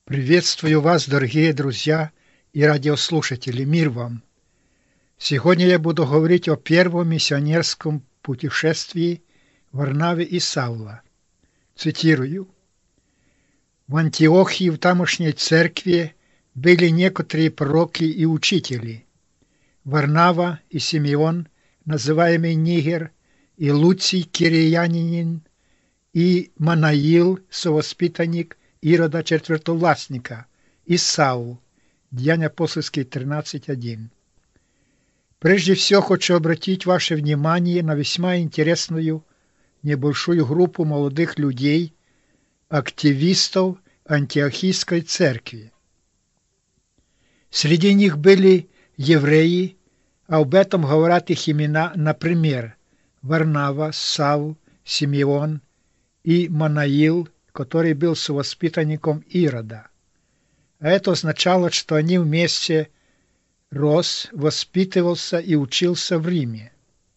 Приветствую вас, дорогие друзья и радиослушатели, мир вам! Сегодня я буду говорить о первом миссионерском путешествии Варнавы и Савла. Цитирую. В Антиохии в тамошней церкви были некоторые пророки и учители. Варнава и Симеон, называемый Нигер, и Луций Киреянин, и Манаил, совоспитанник Ирода четвертовластника, и Саул. Деяния апостольские 13:1. Прежде всего хочу обратить ваше внимание на весьма интересную небольшую группу молодых людей, активистов Антиохийской церкви. Среди них были евреи, а об этом говорят их имена, например, Варнава, Савл, Симеон и Манаил, который был совоспитанником Ирода. А это означало, что они вместе рос, воспитывался и учился в Риме.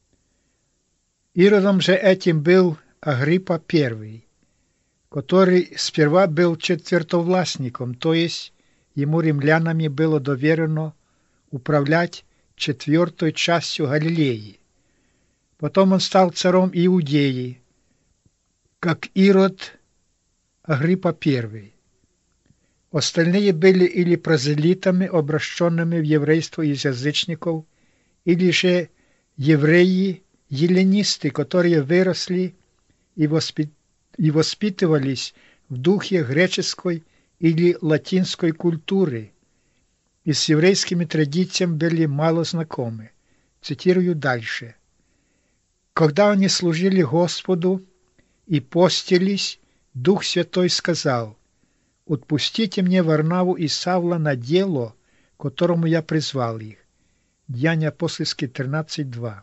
Иродом же этим был Агриппа I, который сперва был четвертовластником, то есть ему римлянами было доверено управлять четвертой частью Галилеи. Потом он стал царем Иудеи, как Ирод Агриппа I. Остальные были или прозелитами, обращенными в еврейство из язычников, или же евреи-еллинисты, которые выросли и воспитывались в духе греческой или латинской культуры и с еврейскими традициями были мало знакомы. Цитирую дальше. Когда они служили Господу и постились, Дух Святой сказал: «Отпустите мне Варнаву и Савла на дело, к которому я призвал их». Деяния апостольские 13:2.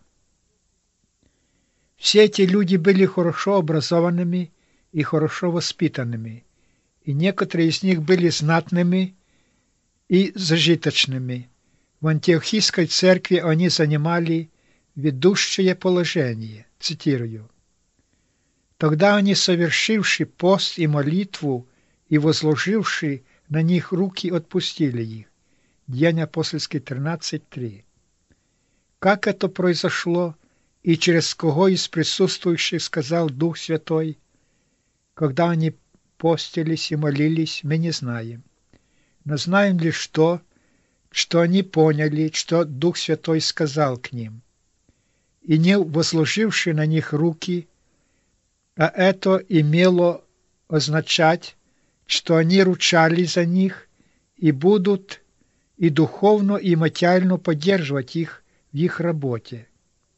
Все эти люди были хорошо образованными и хорошо воспитанными, и некоторые из них были знатными и зажиточными. В Антиохийской церкви они занимали ведущее положение. Цитирую. Тогда они, совершивши пост и молитву и возложивши на них руки, отпустили их. Деяния апостольские 13:3. Как это произошло и через кого из присутствующих сказал Дух Святой, когда они постились и молились, мы не знаем. Но знаем лишь то, что они поняли, что Дух Святой сказал к ним. И не возложивши на них руки, а это имело означать, что они ручались за них и будут и духовно, и материально поддерживать их в их работе.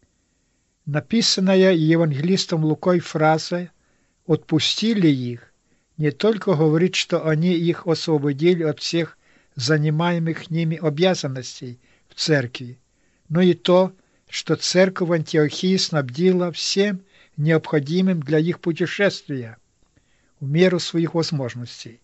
Написанная евангелистом Лукой фраза «отпустили их» не только говорит, что они их освободили от всех занимаемых ними обязанностей в церкви, но и то, что церковь Антиохии снабдила всем необходимым для их путешествия в меру своих возможностей.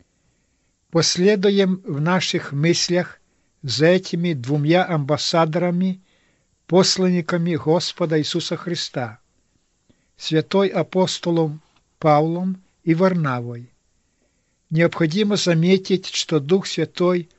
Последуем в наших мыслях за этими двумя амбассадорами, посланниками Господа Иисуса Христа, святой апостолом Павлом и Варнавой. Необходимо заметить, что Дух Святой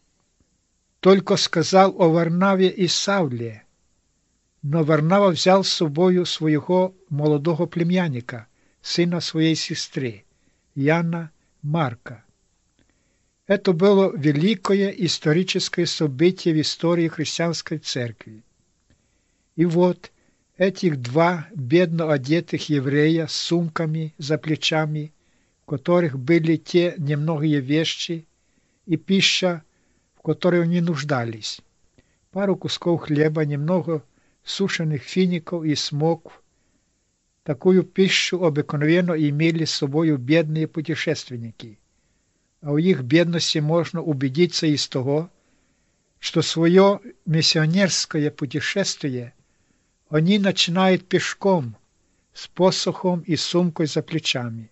только сказал о Варнаве и Савле, но Варнава взял с собою своего молодого племянника, сына своей сестры, Яна Марка. Это было великое историческое событие в истории христианской церкви. И вот этих два бедно одетых еврея с сумками за плечами, в которых были те немногие вещи и пища, в которой они нуждались, пару кусков хлеба, немного сушеных фиников и смокв. Такую пищу обыкновенно имели с собой бедные путешественники. А у их бедности можно убедиться из того, что свое миссионерское путешествие они начинают пешком, с посохом и сумкой за плечами.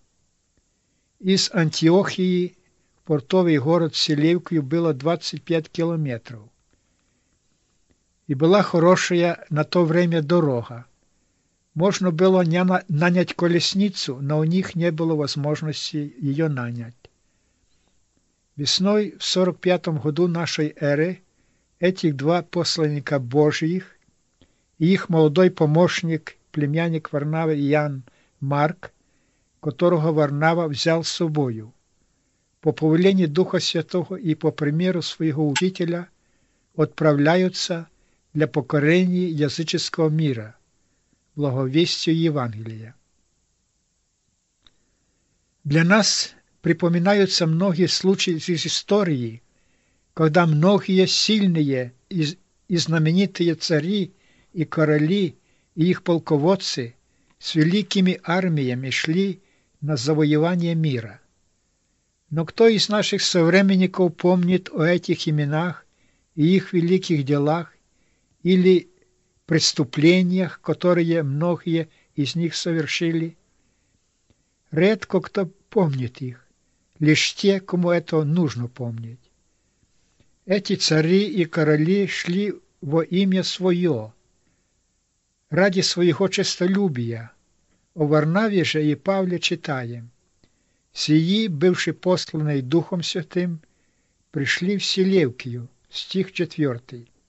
Из Антиохии в портовый город Селевкию было 25 километров. И была хорошая на то время дорога. Можно было нанять колесницу, но у них не было возможности ее нанять. Весной в 45 году нашей эры этих два посланника Божьих и их молодой помощник, племянник Варнавы Ян Марк, которого Варнава взял с собою, по повелению Духа Святого и по примеру своего учителя отправляются для покорения языческого мира, благовестию Евангелия. Для нас припоминаются многие случаи из истории, когда многие сильные и знаменитые цари и короли и их полководцы с великими армиями шли на завоевание мира. Но кто из наших современников помнит о этих именах и их великих делах или преступлениях, которые многие из них совершили? Редко кто помнит их, лишь те, кому это нужно помнить. Эти цари и короли шли во имя свое, ради своего честолюбия. О Варнаве же и Павле читаем: «Сии, бывши посланные Духом Святым, пришли в Селевкию». Стих 4.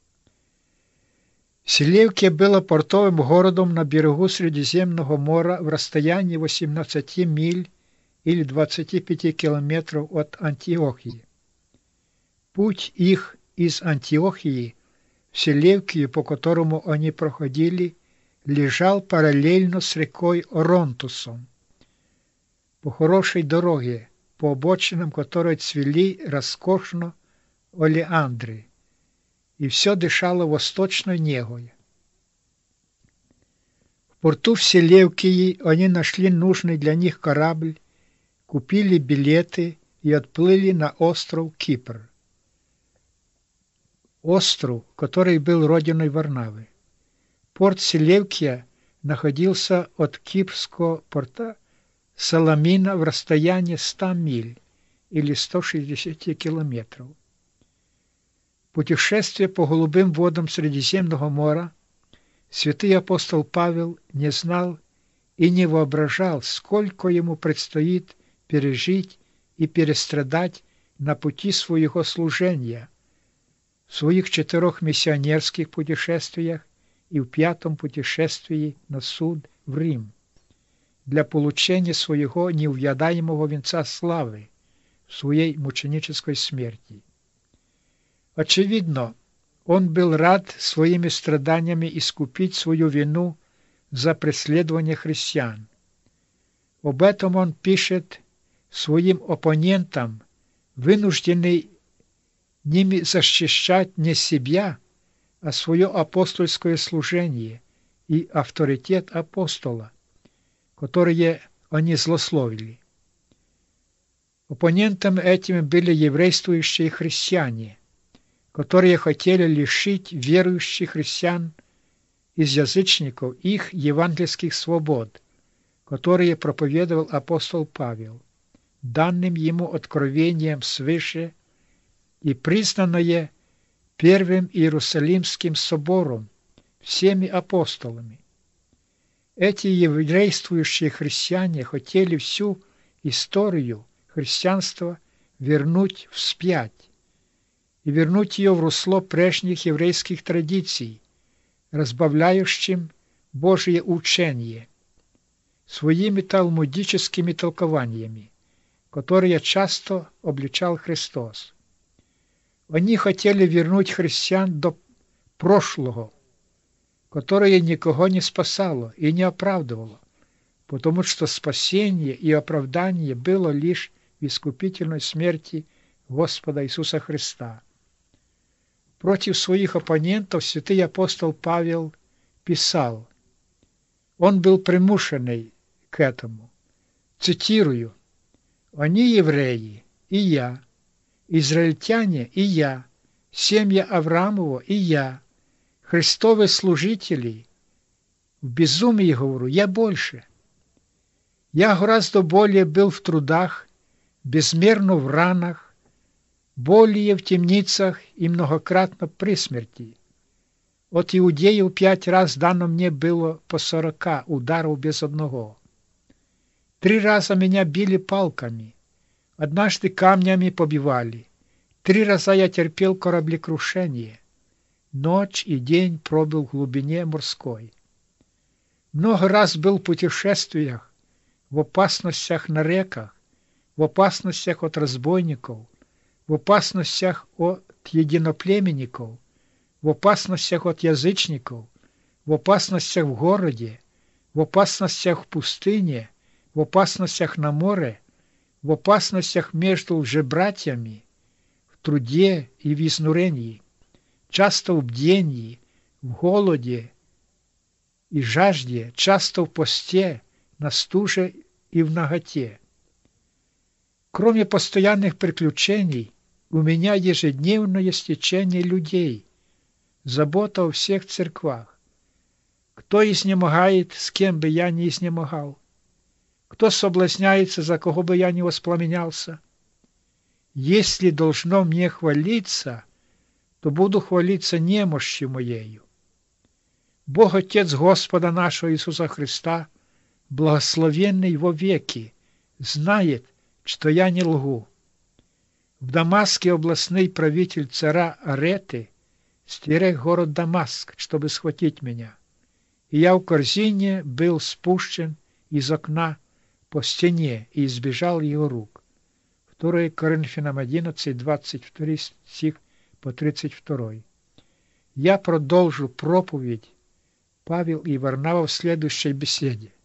Селевкия была портовым городом на берегу Средиземного моря в расстоянии 18 миль или 25 километров от Антиохии. Путь их из Антиохии в Селевкию, по которому они проходили, лежал параллельно с рекой Оронтусом, по хорошей дороге, по обочинам которой цвели роскошно олеандры, и все дышало восточной негой. В порту в Селевкии они нашли нужный для них корабль, купили билеты и отплыли на остров Кипр. Остров, который был родиной Варнавы. Порт Селевкия находился от кипрского порта Саламина в расстоянии 100 миль или 160 километров. Путешествие по голубым водам Средиземного моря святый апостол Павел не знал и не воображал, сколько ему предстоит пережить и перестрадать на пути своего служения, в своих 4 миссионерских путешествиях и в 5-м путешествии на суд в Рим, для получения своего неувядаемого венца славы в своей мученической смерти. Очевидно, он был рад своими страданиями искупить свою вину за преследование христиан. Об этом он пишет своим оппонентам, вынужденный ними защищать не себя, а свое апостольское служение и авторитет апостола, которые они злословили. Оппонентами этими были еврействующие христиане, которые хотели лишить верующих христиан из язычников их евангельских свобод, которые проповедовал апостол Павел, данным ему откровением свыше и признанное Первым Иерусалимским собором, всеми апостолами. Эти еврействующие христиане хотели всю историю христианства вернуть вспять и вернуть ее в русло прежних еврейских традиций, разбавляющим Божие учение своими талмудическими толкованиями, которые часто обличал Христос. Они хотели вернуть христиан до прошлого, которое никого не спасало и не оправдывало, потому что спасение и оправдание было лишь в искупительной смерти Господа Иисуса Христа. Против своих оппонентов святый апостол Павел писал, он был примушенный к этому. Цитирую: «Они евреи, и я, израильтяне, и я, семья Авраамова, и я, Христовы служители, в безумии говорю, я больше. Я гораздо более был в трудах, безмерно в ранах, более в темницах и многократно при смерти. От иудеев 5 раз дано мне было по 40 ударов без одного. 3 раза меня били палками, Однажды камнями побивали. 3 раза я терпел кораблекрушение. Ночь и день пробыл в глубине морской. Много раз был в путешествиях, в опасностях на реках, в опасностях от разбойников, в опасностях от единоплеменников, в опасностях от язычников, в опасностях в городе, в опасностях в пустыне, в опасностях на море, в опасностях между лжебратьями, в труде и в изнурении, часто в бдении, в голоде и жажде, часто в посте, на стуже и в наготе. Кроме постоянных приключений, у меня ежедневное стечение людей, забота о всех церквах. Кто изнемогает, с кем бы я ни изнемогал? Кто соблазняется, за кого бы я ни воспламенялся? Если должно мне хвалиться, то буду хвалиться немощью моею. Бог Отец Господа нашего Иисуса Христа, благословенный во веки, знает, что я не лгу. В Дамаске областный правитель царя Ареты стерег город Дамаск, чтобы схватить меня. И я в корзине был спущен из окна по стене и избежал его рук. 2 Коринфянам 11, 22 стих по 32. Я продолжу проповедь Павел и Варнава в следующей беседе.